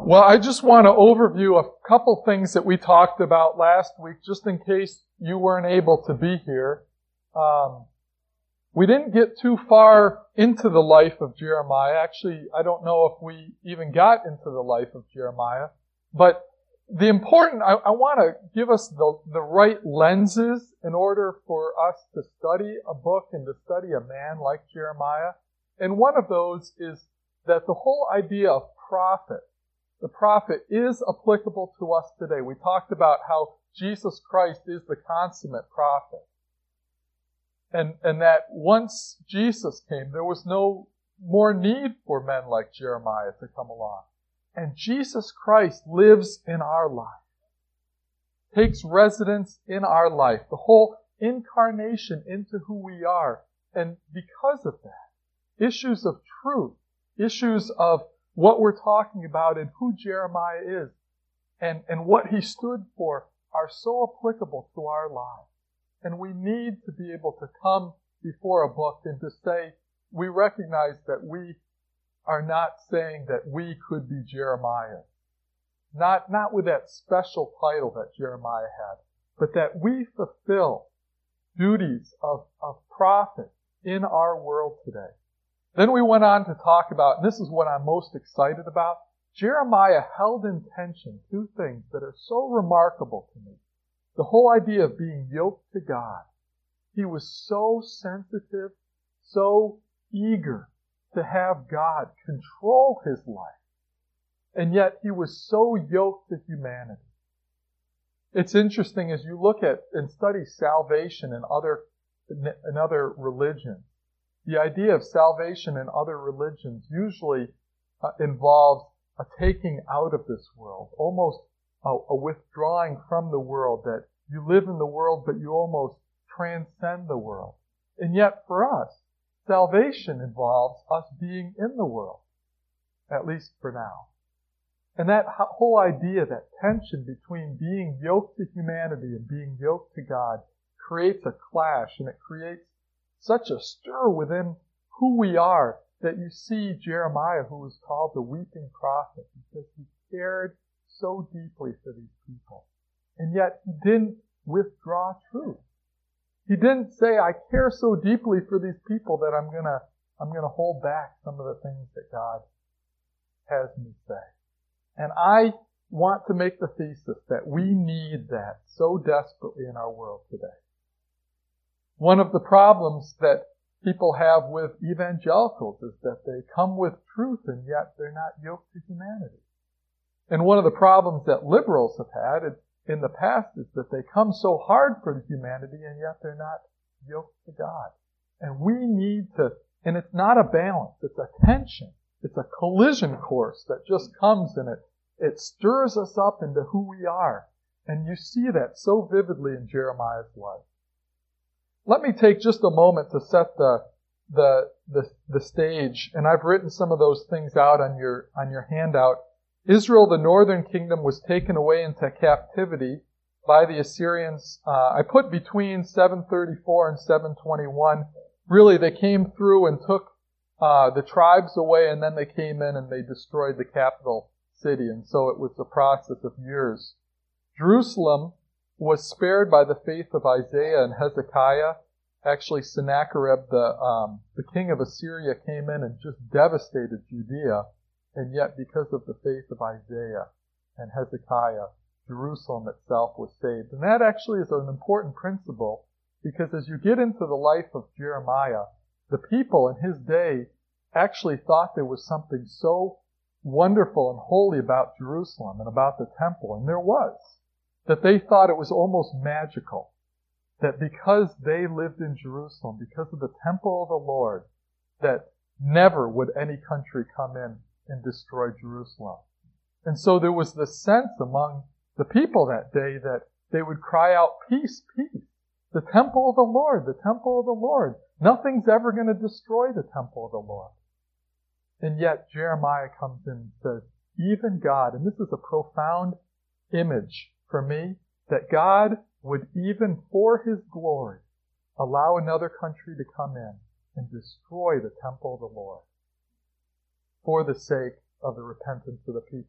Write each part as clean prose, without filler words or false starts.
Well, I just want to overview a couple things that we talked about last week, just in case you weren't able to be here. We didn't get too far into the life of Jeremiah. Actually, I don't know if we even got into the life of Jeremiah. But I want to give us the right lenses in order for us to study a book and to study a man like Jeremiah. And one of those is that the whole idea of the prophet is applicable to us today. We talked about how Jesus Christ is the consummate prophet. And that once Jesus came, there was no more need for men like Jeremiah to come along. And Jesus Christ lives in our life, takes residence in our life, the whole incarnation into who we are. And because of that, issues of truth, issues of what we're talking about and who Jeremiah is and what he stood for are so applicable to our lives. And we need to be able to come before a book and to say, we recognize that we are not saying that we could be Jeremiah. Not with that special title that Jeremiah had, but that we fulfill duties of prophet in our world today. Then we went on to talk about, and this is what I'm most excited about, Jeremiah held in tension two things that are so remarkable to me. The whole idea of being yoked to God. He was so sensitive, so eager to have God control his life. And yet he was so yoked to humanity. It's interesting as you look at and study salvation in other religions. The idea of salvation in other religions usually involves a taking out of this world, almost a withdrawing from the world, that you live in the world but you almost transcend the world. And yet for us, salvation involves us being in the world, at least for now. And that whole idea, that tension between being yoked to humanity and being yoked to God, creates a clash, and it creates such a stir within who we are that you see Jeremiah, who was called the weeping prophet, because he cared so deeply for these people. And yet he didn't withdraw truth. He didn't say, I care so deeply for these people that I'm gonna hold back some of the things that God has me say. And I want to make the thesis that we need that so desperately in our world today. One of the problems that people have with evangelicals is that they come with truth and yet they're not yoked to humanity. And one of the problems that liberals have had in the past is that they come so hard for humanity and yet they're not yoked to God. And we need to, and it's not a balance, it's a tension. It's a collision course that just comes and it stirs us up into who we are. And you see that so vividly in Jeremiah's life. Let me take just a moment to set the stage, and I've written some of those things out on your handout. Israel, the northern kingdom, was taken away into captivity by the Assyrians. I put between 734 and 721. Really, they came through and took the tribes away, and then they came in and they destroyed the capital city. And so it was a process of years. Jerusalem was spared by the faith of Isaiah and Hezekiah. Actually, Sennacherib, the king of Assyria, came in and just devastated Judea. And yet, because of the faith of Isaiah and Hezekiah, Jerusalem itself was saved. And that actually is an important principle, because as you get into the life of Jeremiah, the people in his day actually thought there was something so wonderful and holy about Jerusalem and about the temple, and there was, that they thought it was almost magical, that because they lived in Jerusalem, because of the temple of the Lord, that never would any country come in and destroy Jerusalem. And so there was this sense among the people that day that they would cry out, peace, peace. The temple of the Lord, the temple of the Lord. Nothing's ever going to destroy the temple of the Lord. And yet Jeremiah comes in and says, even God, and this is a profound image for me, that God would, even for his glory, allow another country to come in and destroy the temple of the Lord for the sake of the repentance of the people.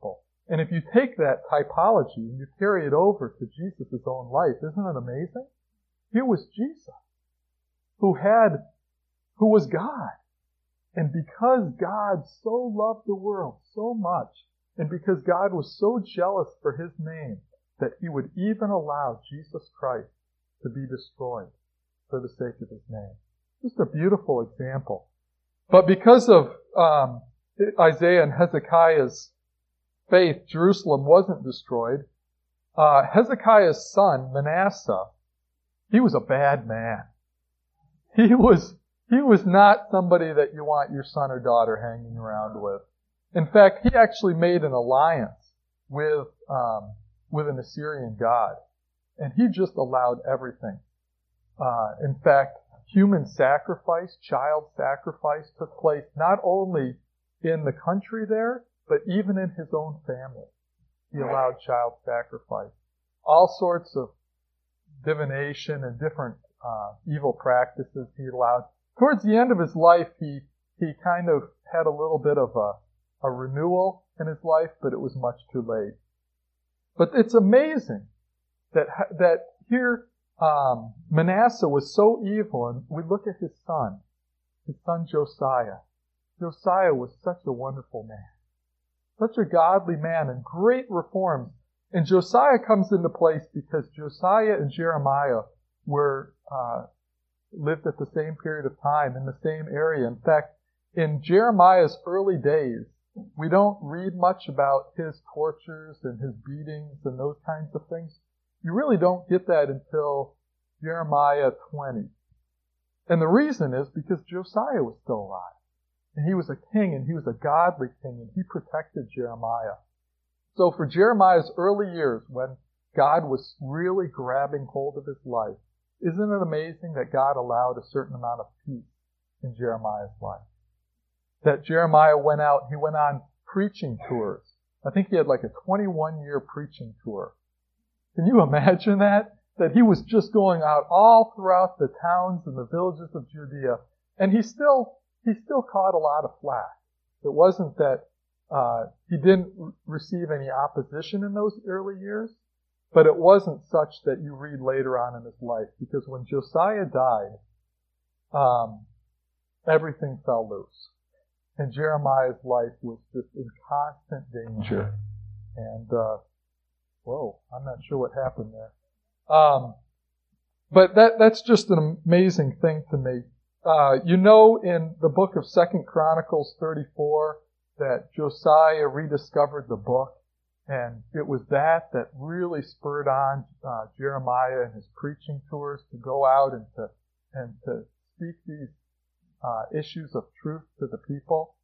And if you take that typology and you carry it over to Jesus' own life, isn't it amazing? Here was Jesus, who was God. And because God so loved the world so much, and because God was so jealous for His name, that He would even allow Jesus Christ to be destroyed for the sake of His name. Just a beautiful example. But because of Isaiah and Hezekiah's faith, Jerusalem wasn't destroyed. Hezekiah's son, Manasseh, he was a bad man. He was not somebody that you want your son or daughter hanging around with. In fact, he actually made an alliance with an Assyrian god. And he just allowed everything. In fact, human sacrifice, child sacrifice took place not only in the country there, but even in his own family. He allowed child sacrifice. All sorts of divination and different evil practices he allowed. Towards the end of his life, he kind of had a little bit of a renewal in his life, but it was much too late. But it's amazing that here Manasseh was so evil, and we look at his son Josiah. Josiah was such a wonderful man, such a godly man, and great reforms. And Josiah comes into place because Josiah and Jeremiah lived at the same period of time in the same area. In fact, in Jeremiah's early days, we don't read much about his tortures and his beatings and those kinds of things. You really don't get that until Jeremiah 20. And the reason is because Josiah was still alive. And he was a king, and he was a godly king, and he protected Jeremiah. So for Jeremiah's early years, when God was really grabbing hold of his life, isn't it amazing that God allowed a certain amount of peace in Jeremiah's life? That Jeremiah went on preaching tours. I think he had like a 21-year preaching tour. Can you imagine that? That he was just going out all throughout the towns and the villages of Judea, and he still caught a lot of flack. It wasn't that he didn't receive any opposition in those early years, but it wasn't such that you read later on in his life, because when Josiah died, everything fell loose. And Jeremiah's life was just in constant danger. And, I'm not sure what happened there. But that's just an amazing thing to me. In the book of 2 Chronicles 34 that Josiah rediscovered the book, and it was that really spurred on Jeremiah and his preaching tours to go out and to speak these issues of truth to the people.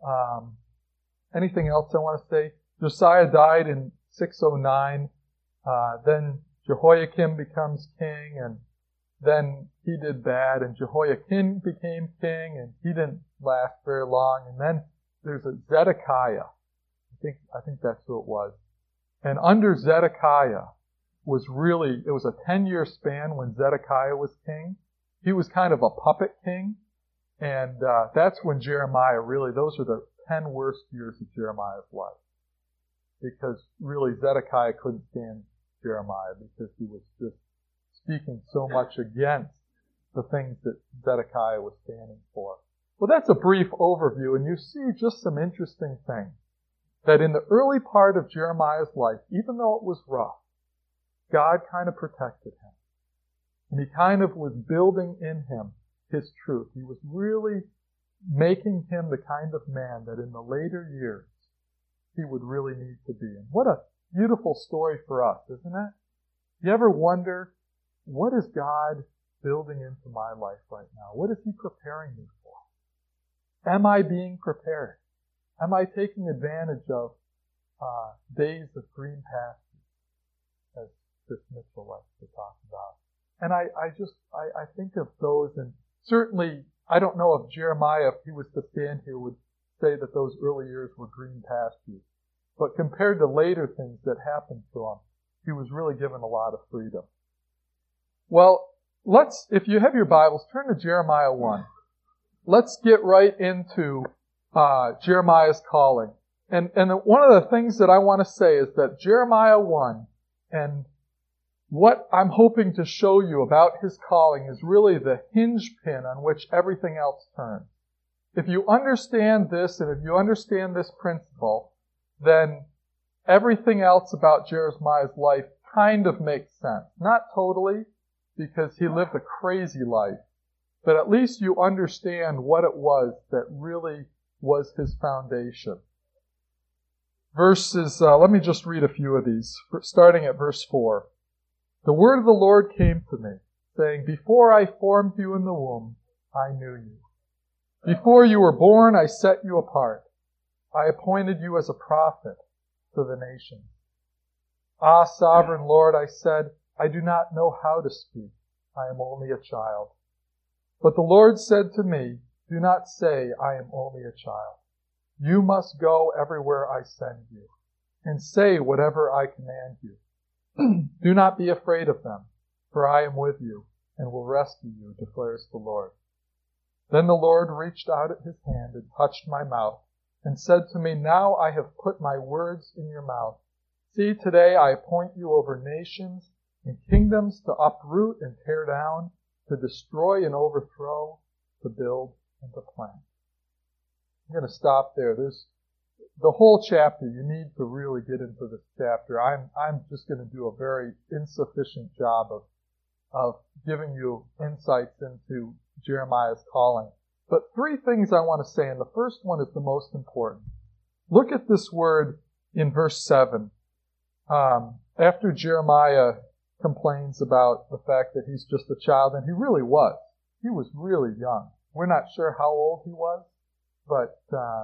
Anything else I want to say? Josiah died in 609. Then Jehoiakim becomes king, and then he did bad, and Jehoiakim became king, and he didn't last very long. And then there's a Zedekiah. I think that's who it was. And under Zedekiah it was a 10-year span when Zedekiah was king. He was kind of a puppet king. And that's when Jeremiah those are the 10 worst years of Jeremiah's life. Because really Zedekiah couldn't stand Jeremiah because he was just speaking so much against the things that Zedekiah was standing for. Well, that's a brief overview, and you see just some interesting things. That in the early part of Jeremiah's life, even though it was rough, God kind of protected him. And He kind of was building in him His truth. He was really making him the kind of man that in the later years he would really need to be. And what a beautiful story for us, isn't it? You ever wonder, what is God building into my life right now? What is He preparing me for? Am I being prepared? Am I taking advantage of days of green pastures, as Chris Mitchell likes to talk about? And I think of those, and certainly I don't know if Jeremiah, if he was to stand here, would say that those early years were green pastures. But compared to later things that happened to him, he was really given a lot of freedom. Well, if you have your Bibles, turn to Jeremiah 1. Let's get right into Jeremiah's calling. And one of the things that I want to say is that Jeremiah 1 and what I'm hoping to show you about his calling is really the hinge pin on which everything else turns. If you understand this and if you understand this principle, then everything else about Jeremiah's life kind of makes sense. Not totally, because he lived a crazy life, but at least you understand what it was that really was his foundation. Let me just read a few of these, starting at verse 4. The word of the Lord came to me, saying, Before I formed you in the womb, I knew you. Before you were born, I set you apart. I appointed you as a prophet to the nations. Ah, sovereign Lord, I said, I do not know how to speak. I am only a child. But the Lord said to me, Do not say, I am only a child. You must go everywhere I send you, and say whatever I command you. Do not be afraid of them, for I am with you, and will rescue you, declares the Lord. Then the Lord reached out his hand and touched my mouth, and said to me, Now I have put my words in your mouth. See, today I appoint you over nations and kingdoms to uproot and tear down, to destroy and overthrow, to build and to plant. I'm going to stop there. There's the whole chapter. You need to really get into this chapter. I'm just going to do a very insufficient job of giving you insights into Jeremiah's calling. But three things I want to say, and the first one is the most important. Look at this word in verse 7. After Jeremiah complains about the fact that he's just a child, and he really was. He was really young. We're not sure how old he was, but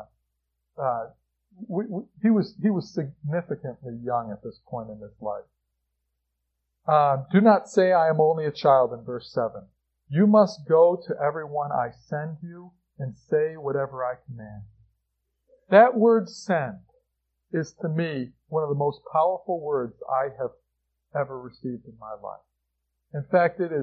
he was significantly young at this point in his life. Do not say I am only a child in verse 7. You must go to everyone I send you and say whatever I command. That word send is to me one of the most powerful words I have ever received in my life. In fact, it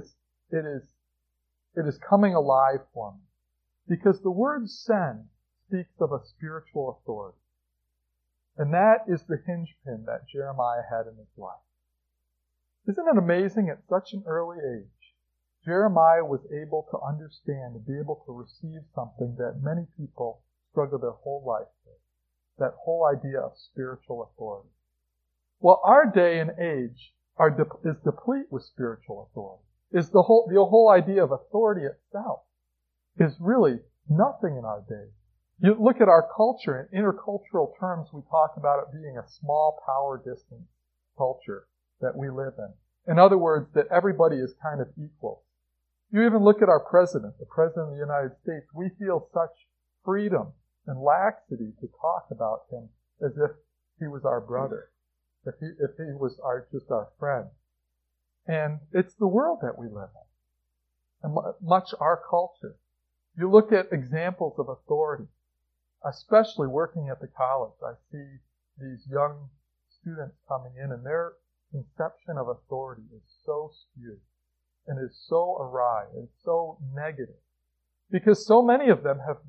is coming alive for me. Because the word send speaks of a spiritual authority. And that is the hinge pin that Jeremiah had in his life. Isn't it amazing at such an early age, Jeremiah was able to understand and be able to receive something that many people struggle their whole life with. That whole idea of spiritual authority. Well, our day and age is deplete with spiritual authority. The whole idea of authority itself is really nothing in our day. You look at our culture, in intercultural terms, we talk about it being a small power distance culture that we live in. In other words, that everybody is kind of equal. You even look at our president, the President of the United States, we feel such freedom and laxity to talk about him as if he was our brother, if he was just our friend. And it's the world that we live in, and much our culture. You look at examples of authority, especially working at the college. I see these young students coming in, and their conception of authority is so skewed and is so awry and so negative, because so many of them have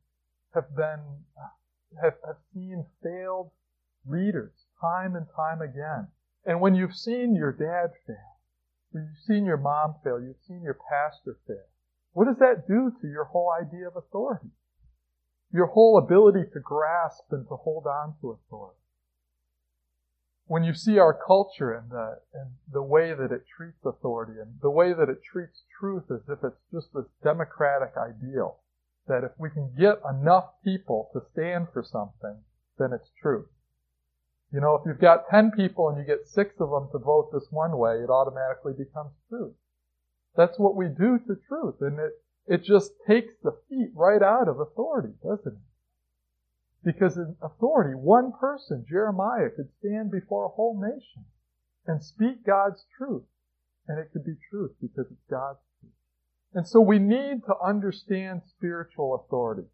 seen failed leaders time and time again. And when you've seen your dad fail, when you've seen your mom fail, you've seen your pastor fail, what does that do to your whole idea of authority? Your whole ability to grasp and to hold on to authority. When you see our culture and the way that it treats authority and the way that it treats truth as if it's just this democratic ideal, that if we can get enough people to stand for something, then it's truth. You know, if you've got 10 people and you get 6 of them to vote this one way, it automatically becomes truth. That's what we do to truth, and it just takes the feet right out of authority, doesn't it? Because in authority, one person, Jeremiah, could stand before a whole nation and speak God's truth, and it could be truth because it's God's truth. And so we need to understand spiritual authority.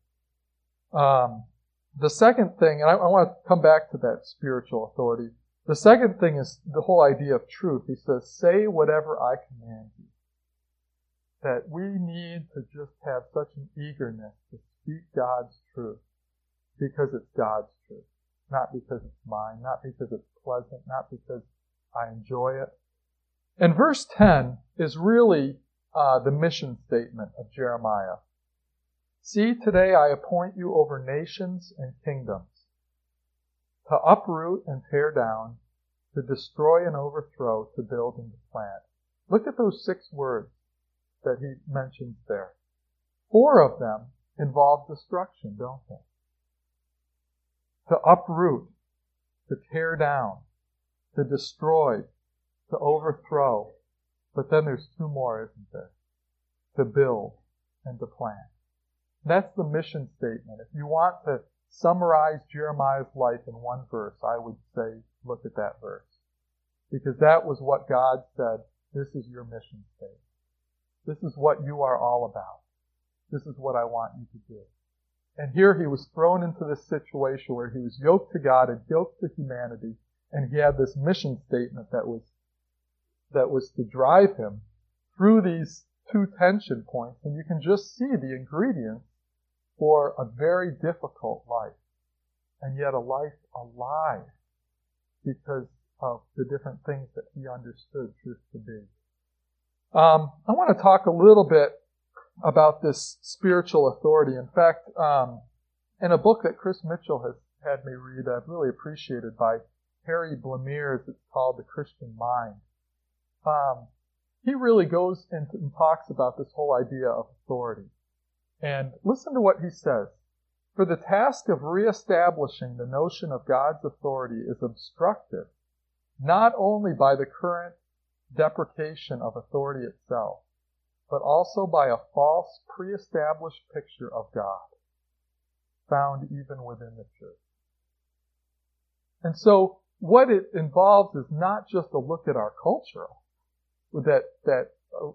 The second thing, and I want to come back to that spiritual authority. The second thing is the whole idea of truth. He says, say whatever I command you. That we need to just have such an eagerness to speak God's truth because it's God's truth. not because it's mine, not because it's pleasant, not because I enjoy it. And verse 10 is really the mission statement of Jeremiah. See, today I appoint you over nations and kingdoms, to uproot and tear down, to destroy and overthrow, to build and to plant. Look at those 6 words that he mentions there. 4 of them involve destruction, don't they? To uproot, to tear down, to destroy, to overthrow. But then there's 2 more, isn't there? To build and to plant. That's the mission statement. If you want to summarize Jeremiah's life in one verse, I would say, look at that verse. Because that was what God said, this is your mission statement. This is what you are all about. This is what I want you to do. And here he was thrown into this situation where he was yoked to God and yoked to humanity, and he had this mission statement that was to drive him through these 2 tension points, and you can just see the ingredients for a very difficult life, and yet a life alive because of the different things that he understood truth to be. I want to talk a little bit about this spiritual authority. In fact, in a book that Chris Mitchell has had me read, I've really appreciated, by Harry Blamires, it's called The Christian Mind. He really goes into and talks about this whole idea of authority. And listen to what he says. For the task of reestablishing the notion of God's authority is obstructed not only by the current deprecation of authority itself, but also by a false, pre-established picture of God found even within the church. And so what it involves is not just a look at our culture that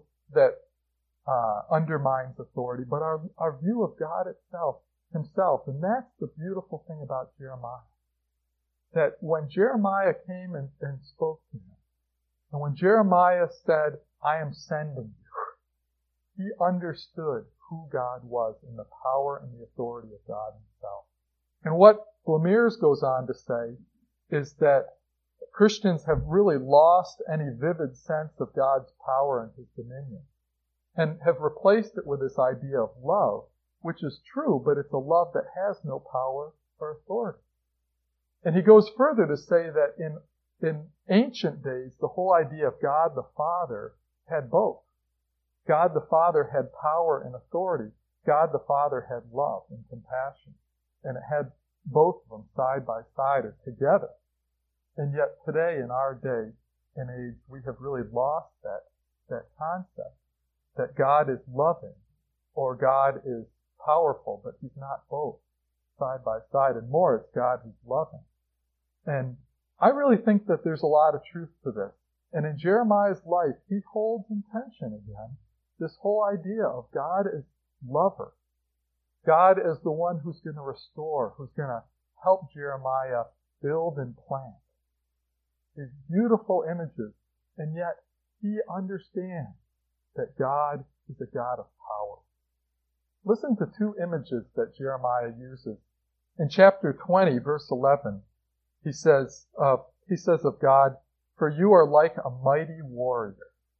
undermines authority, but our view of God himself. And that's the beautiful thing about Jeremiah. That when Jeremiah came and spoke to him, and when Jeremiah said, I am sending you, he understood who God was and the power and the authority of God himself. And what Blamires goes on to say is that Christians have really lost any vivid sense of God's power and his dominion, and have replaced it with this idea of love, which is true, but it's a love that has no power or authority. And he goes further to say that in ancient days, the whole idea of God the Father had both. God the Father had power and authority. God the Father had love and compassion. And it had both of them side by side or together. And yet today, in our day and age, we have really lost that concept that God is loving or God is powerful, but he's not both side by side. And more, it's God who's loving. And I really think that there's a lot of truth to this. And in Jeremiah's life, he holds in tension again this whole idea of God as lover. God as the one who's going to restore, who's going to help Jeremiah build and plant. These beautiful images. And yet, he understands that God is a God of power. Listen to 2 images that Jeremiah uses. In chapter 20, verse 11, he says of God, for you are like a mighty warrior.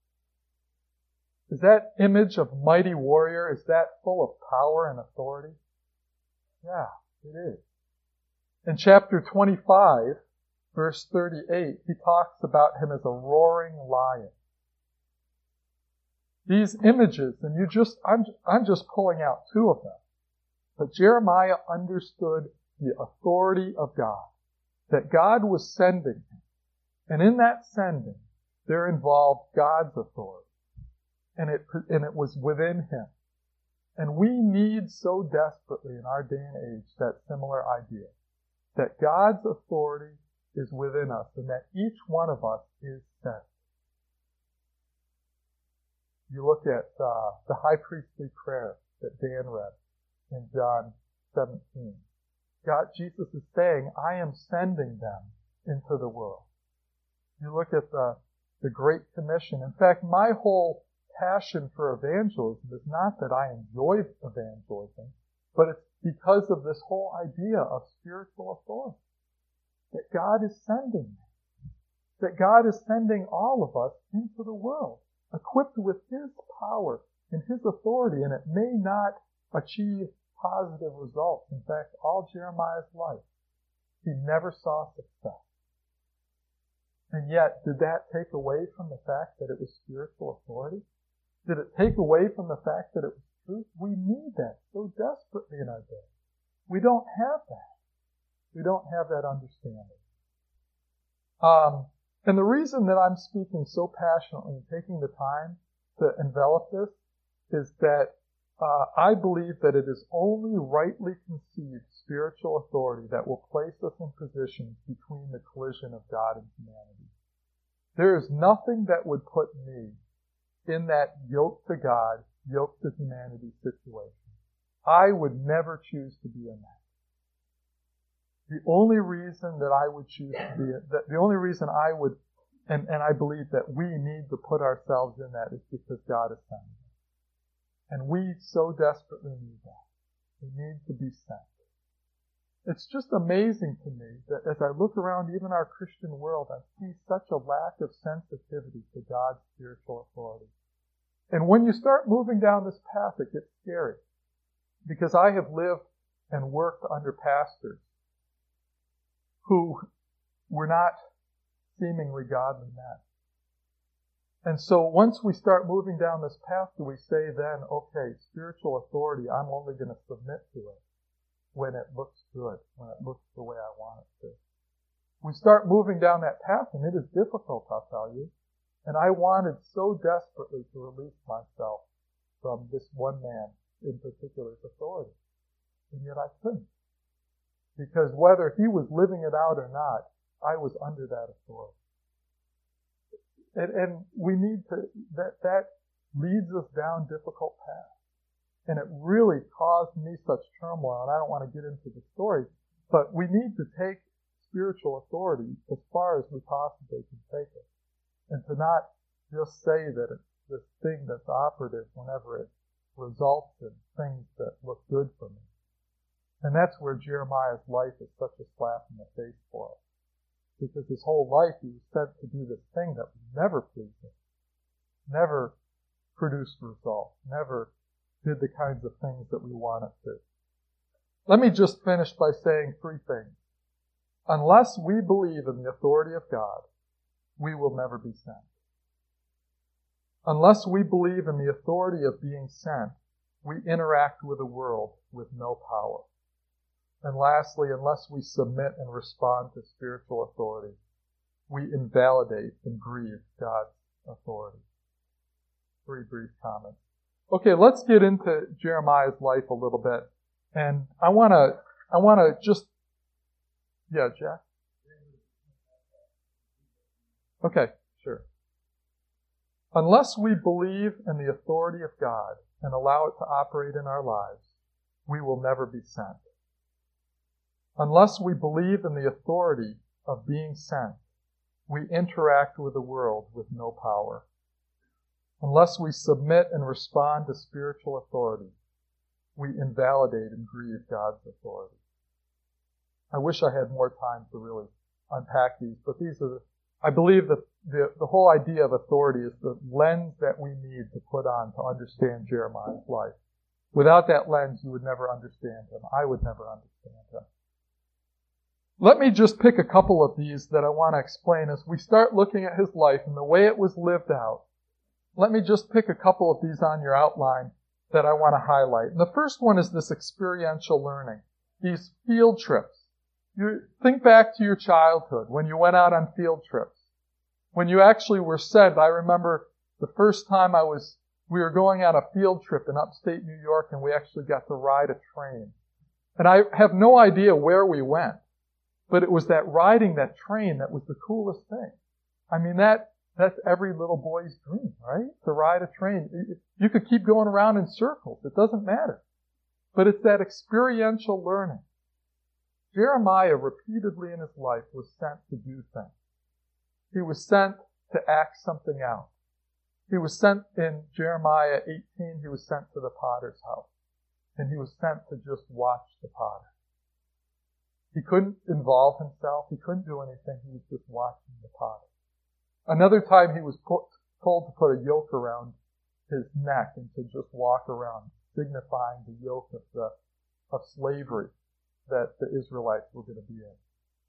Is that image of mighty warrior, is that full of power and authority? Yeah, it is. In chapter 25, verse 38, he talks about him as a roaring lion. These images, and I'm just pulling out 2 of them. But Jeremiah understood the authority of God, that God was sending him. And in that sending, there involved God's authority. And it was within him. And we need so desperately in our day and age that similar idea, that God's authority is within us and that each one of us is sent. You look at the high priestly prayer that Dan read in John 17. Jesus is saying, I am sending them into the world. You look at the Great Commission. In fact, my whole passion for evangelism is not that I enjoy evangelism, but it's because of this whole idea of spiritual authority. that God is sending me. That God is sending all of us into the world, equipped with His power and His authority, and it may not achieve positive results. In fact, all Jeremiah's life, he never saw success. And yet, did that take away from the fact that it was spiritual authority? Did it take away from the fact that it was truth? We need that so desperately in our day. We don't have that. We don't have that understanding. And the reason that I'm speaking so passionately and taking the time to envelop this is that I believe that it is only rightly conceived spiritual authority that will place us in positions between the collision of God and humanity. There is nothing that would put me in that yoke to God, yoke to humanity situation. I would never choose to be in that. The only reason that I would choose to be, the only reason I would, and I believe that we need to put ourselves in that is because God is sending us. And we so desperately need that. We need to be sent. It's just amazing to me that as I look around even our Christian world, I see such a lack of sensitivity to God's spiritual authority. And when you start moving down this path, it gets scary. Because I have lived and worked under pastors who were not seemingly godly men. And so once we start moving down this path, do we say then, okay, spiritual authority, I'm only going to submit to it when it looks good, when it looks the way I want it to. We start moving down that path, and it is difficult, I'll tell you. And I wanted so desperately to release myself from this one man in particular's authority. And yet I couldn't. Because whether he was living it out or not, I was under that authority. And we need to, that leads us down difficult paths. And it really caused me such turmoil, and I don't want to get into the story, but we need to take spiritual authority as far as we possibly can take it. And to not just say that it's this thing that's operative whenever it results in things that look good for me. And that's where Jeremiah's life is such a slap in the face for us. Because his whole life he was sent to do this thing that was never pleasing, never produced results, never did the kinds of things that we want it to. Let me just finish by saying three things. Unless we believe in the authority of God, we will never be sent. Unless we believe in the authority of being sent, we interact with the world with no power. And lastly, unless we submit and respond to spiritual authority, we invalidate and grieve God's authority. Three brief comments. Okay, let's get into Jeremiah's life a little bit. And I want to just, yeah, Jack? Okay, sure. Unless we believe in the authority of God and allow it to operate in our lives, we will never be sent. Unless we believe in the authority of being sent, we interact with the world with no power. Unless we submit and respond to spiritual authority, we invalidate and grieve God's authority. I wish I had more time to really unpack these, but these are, I believe that the whole idea of authority is the lens that we need to put on to understand Jeremiah's life. Without that lens, you would never understand him. I would never understand him. Let me just pick a couple of these that I want to explain as we start looking at his life and the way it was lived out. Let me just pick a couple of these on your outline that I want to highlight. And the first one is this experiential learning, these field trips. You think back to your childhood when you went out on field trips. When you actually were sent, I remember the first time we were going on a field trip in upstate New York and we actually got to ride a train. And I have no idea where we went. But it was that riding that train that was the coolest thing. I mean, that's every little boy's dream, right? To ride a train. You could keep going around in circles. It doesn't matter. But it's that experiential learning. Jeremiah repeatedly in his life was sent to do things. He was sent to act something out. He was sent in Jeremiah 18, he was sent to the potter's house. And he was sent to just watch the potter. He couldn't involve himself. He couldn't do anything. He was just watching the potter. Another time he was told to put a yoke around his neck and to just walk around, signifying the yoke of slavery that the Israelites were going to be in.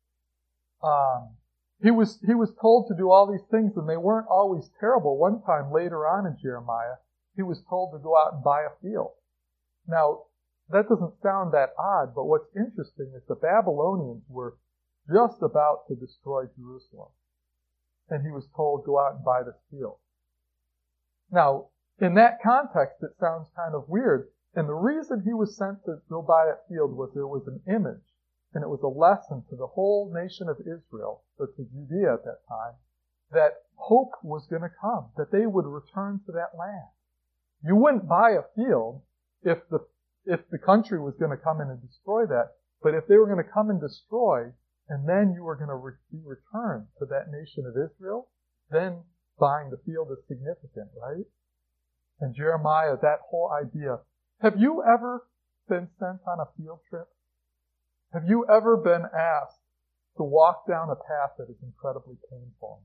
He was told to do all these things, and they weren't always terrible. One time later on in Jeremiah, he was told to go out and buy a field. Now, that doesn't sound that odd, but what's interesting is the Babylonians were just about to destroy Jerusalem. And he was told, go out and buy this field. Now, in that context, it sounds kind of weird. And the reason he was sent to go buy that field was there was an image, and it was a lesson to the whole nation of Israel, or to Judea at that time, that hope was going to come, that they would return to that land. You wouldn't buy a field if the country was going to come in and destroy that, but if they were going to come and destroy, and then you were going to be returned to that nation of Israel, then buying the field is significant, right? And Jeremiah, that whole idea. Have you ever been sent on a field trip? Have you ever been asked to walk down a path that is incredibly painful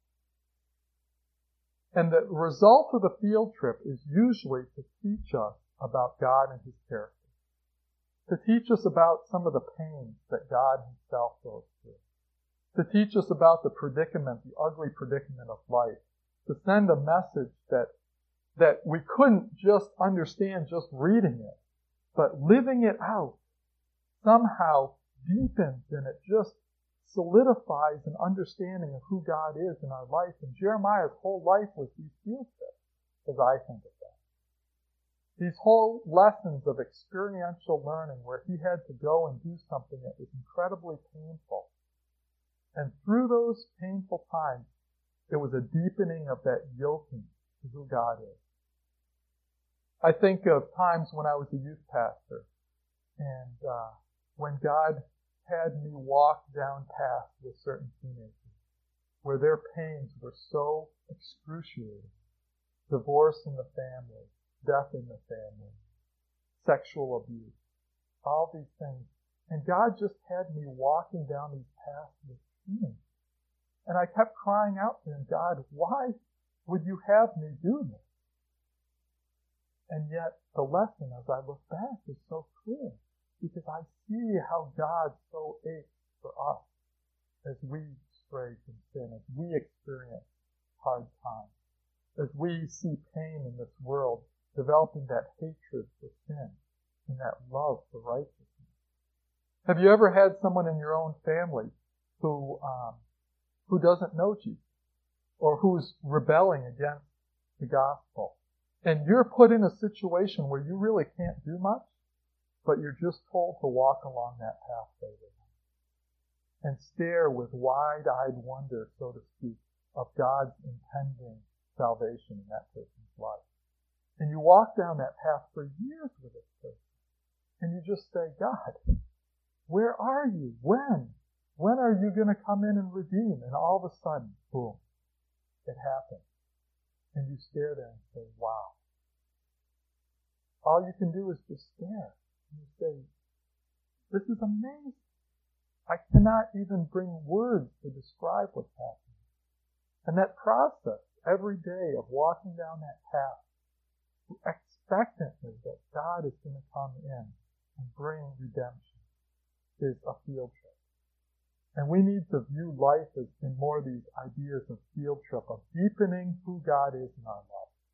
in your life? And the result of the field trip is usually to teach us about God and His character. To teach us about some of the pains that God Himself goes through. To teach us about the predicament, the ugly predicament of life. To send a message that we couldn't just understand just reading it, but living it out somehow deepens and it just solidifies an understanding of who God is in our life. And Jeremiah's whole life was these field trips, as I think of them. These whole lessons of experiential learning where he had to go and do something that was incredibly painful. And through those painful times, there was a deepening of that yoking to who God is. I think of times when I was a youth pastor, and when God had me walk down paths with certain teenagers, where their pains were so excruciating. Divorce in the family, death in the family, sexual abuse, all these things. And God just had me walking down these paths with teenagers. And I kept crying out to Him, God, why would you have me do this? And yet, the lesson as I look back is so clear, because I see how God so aches for us as we stray from sin, as we experience hard times, as we see pain in this world, developing that hatred for sin and that love for righteousness. Have you ever had someone in your own family who doesn't know Jesus, or who's rebelling against the gospel? And you're put in a situation where you really can't do much, but you're just told to walk along that pathway with them and stare with wide-eyed wonder, so to speak, of God's impending salvation in that person's life. And you walk down that path for years with this person. And you just say, God, where are you? When? When are you going to come in and redeem? And all of a sudden, boom, it happens. And you stare there and say, wow. All you can do is just stare. And you say, this is amazing. I cannot even bring words to describe what's happening. And that process every day of walking down that path, expectantly that God is going to come in and bring redemption, is a field trip. And we need to view life as in more of these ideas of field trip, of deepening who God is in our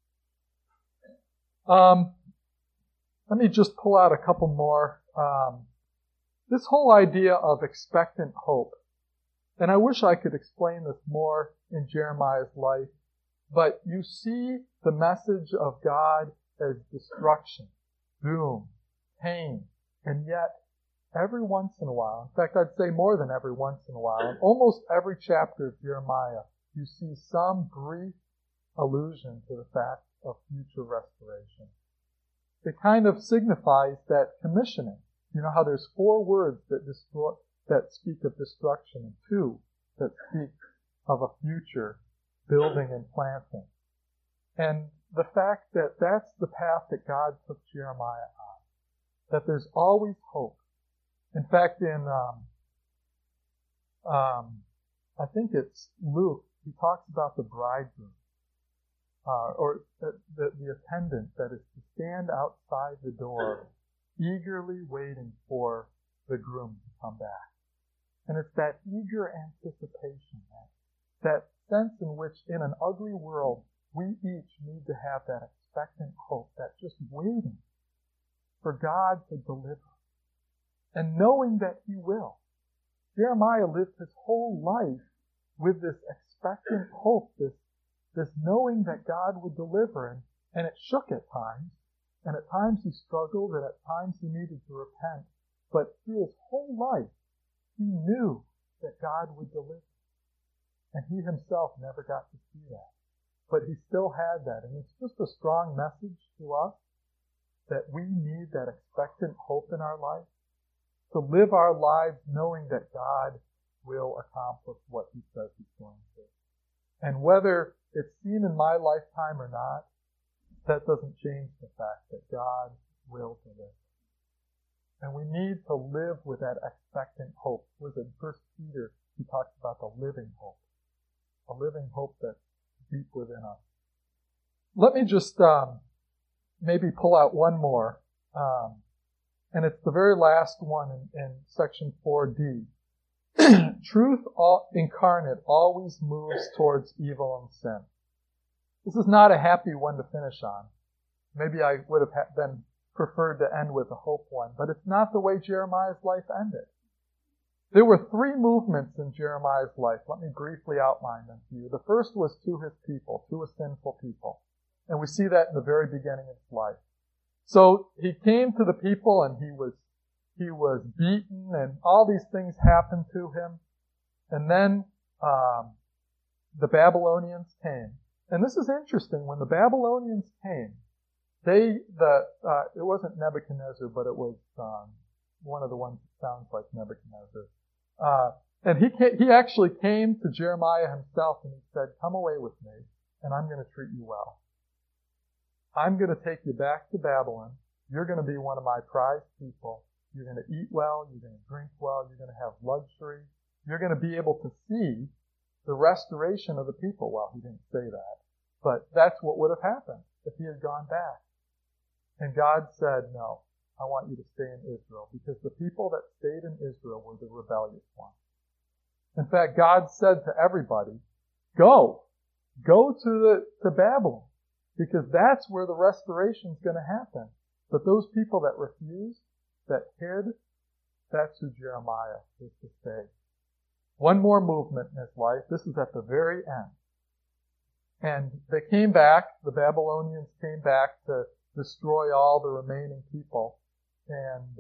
life. Let me just pull out a couple more. This whole idea of expectant hope. And I wish I could explain this more in Jeremiah's life, but you see the message of God as destruction, doom, pain, and yet every once in a while, in fact I'd say more than every once in a while, in almost every chapter of Jeremiah, you see some brief allusion to the fact of future restoration. It kind of signifies that commissioning. You know how there's 4 words that speak of destruction and 2 that speak of a future building and planting. And the fact that that's the path that God took Jeremiah on. That there's always hope. In fact, in I think it's Luke. He talks about the bridegroom, or the attendant that is to stand outside the door, eagerly waiting for the groom to come back. And it's that eager anticipation, that sense in which in an ugly world, we each need to have that expectant hope, that just waiting for God to deliver. And knowing that He will. Jeremiah lived his whole life with this expectant hope, this knowing that God would deliver. And it shook at times. And at times he struggled, and at times he needed to repent. But through his whole life, he knew that God would deliver. And he himself never got to see that. But he still had that. And it's just a strong message to us that we need that expectant hope in our life, to live our lives knowing that God will accomplish what He says He's going to. And whether it's seen in my lifetime or not, that doesn't change the fact that God will deliver. And we need to live with that expectant hope. Was it 1 Peter? He talks about the living hope. A living hope that's deep within us. Let me just maybe pull out one more. And it's the very last one in section 4D. Truth incarnate always moves towards evil and sin. This is not a happy one to finish on. Maybe I would have been preferred to end with a hope one, but it's not the way Jeremiah's life ended. There were three movements in Jeremiah's life. Let me briefly outline them for you. The first was to his people, to a sinful people. And we see that in the very beginning of his life. So he came to the people and he was beaten and all these things happened to him. And then the Babylonians came. And this is interesting. When the Babylonians came, it wasn't Nebuchadnezzar, but it was one of the ones that sounds like Nebuchadnezzar. And he actually came to Jeremiah himself and he said, "Come away with me, and I'm going to treat you well. I'm going to take you back to Babylon. You're going to be one of my prized people. You're going to eat well. You're going to drink well. You're going to have luxury. You're going to be able to see the restoration of the people." Well, he didn't say that, but that's what would have happened if he had gone back. And God said, "No, I want you to stay in Israel," because the people that stayed in Israel were the rebellious ones. In fact, God said to everybody, go to Babylon, because that's where the restoration is going to happen. But those people that refused, that hid, that's who Jeremiah is to stay. One more movement in his life. This is at the very end. And they came back, the Babylonians came back to destroy all the remaining people. And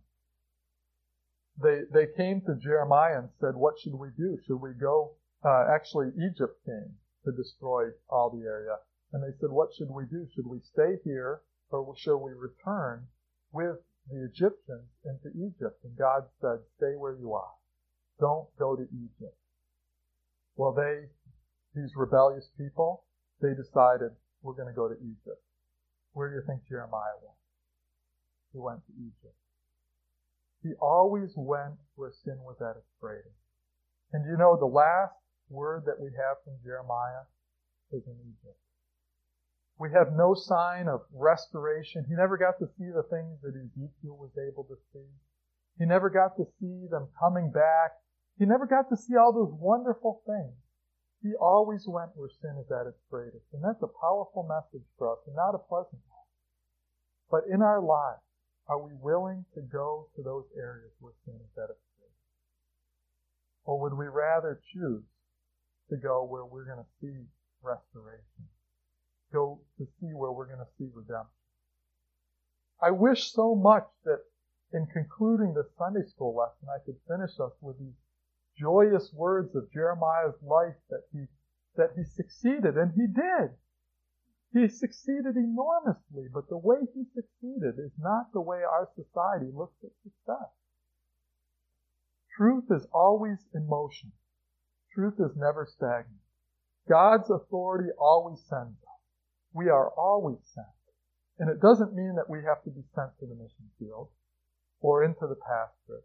they came to Jeremiah and said, "What should we do? Should we go?" Actually, Egypt came to destroy all the area. And they said, "What should we do? Should we stay here, or should we return with the Egyptians into Egypt?" And God said, "Stay where you are. Don't go to Egypt." Well, these rebellious people, they decided, "We're going to go to Egypt." Where do you think Jeremiah went? He went to Egypt. He always went where sin was at its greatest. And you know, the last word that we have from Jeremiah is in Egypt. We have no sign of restoration. He never got to see the things that Ezekiel was able to see. He never got to see them coming back. He never got to see all those wonderful things. He always went where sin is at its greatest. And that's a powerful message for us, and not a pleasant one. But in our lives, are we willing to go to those areas where sin is at its greatest? Or would we rather choose to go where we're going to see restoration? Go to see where we're going to see redemption? I wish so much that in concluding this Sunday school lesson, I could finish us with these joyous words of Jeremiah's life that he succeeded, and he did. He succeeded enormously, but the way he succeeded is not the way our society looks at success. Truth is always in motion. Truth is never stagnant. God's authority always sends us. We are always sent. And it doesn't mean that we have to be sent to the mission field or into the pastorate.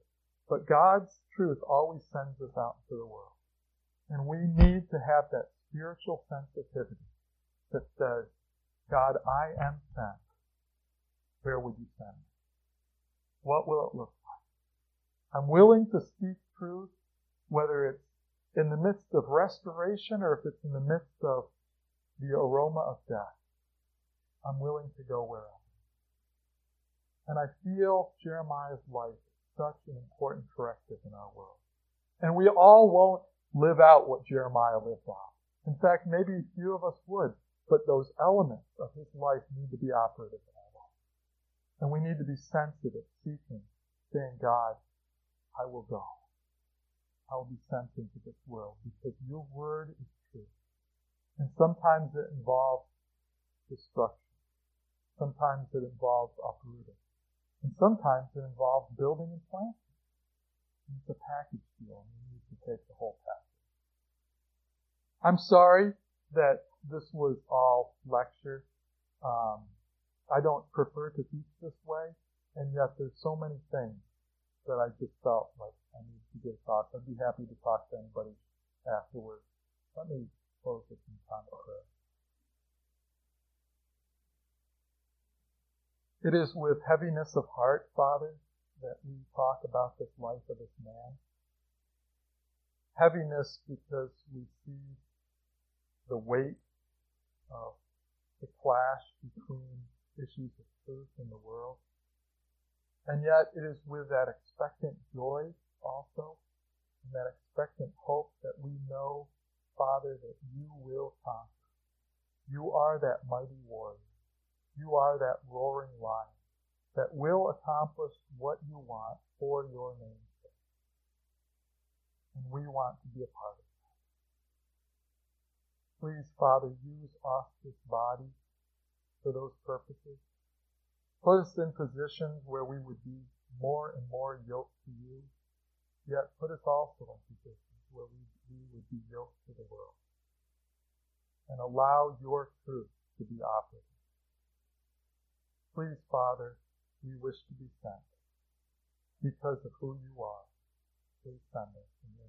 But God's truth always sends us out into the world. And we need to have that spiritual sensitivity that says, God, I am sent. Where would you send me? What will it look like? I'm willing to speak truth, whether it's in the midst of restoration or if it's in the midst of the aroma of death. I'm willing to go wherever. And I feel Jeremiah's life is such an important corrective in our world. And we all won't live out what Jeremiah lived out. In fact, maybe a few of us would, but those elements of his life need to be operative in our life. And we need to be sensitive, seeking, saying, God, I will go. I will be sent into this world because your word is true. And sometimes it involves destruction. Sometimes it involves uprooting. And sometimes it involves building and planting. It's a package deal, and we need to take the whole package. I'm sorry that this was all lecture. I don't prefer to teach this way, and yet there's so many things that I just felt like I need to get across. I'd be happy to talk to anybody afterwards. Let me close with some time of prayer. It is with heaviness of heart, Father, that we talk about this life of this man. Heaviness because we see the weight of the clash between issues of truth in the world. And yet it is with that expectant joy also, and that expectant hope that we know, Father, that you will conquer. You are that mighty warrior. You are that roaring lion that will accomplish what you want for your name's sake. And we want to be a part of that. Please, Father, use us, this body, for those purposes. Put us in positions where we would be more and more yoked to you, yet put us also in positions where we would be yoked to the world. And allow your truth to be operative. Please, Father, we wish to be sent because of who you are. Please send us in your name.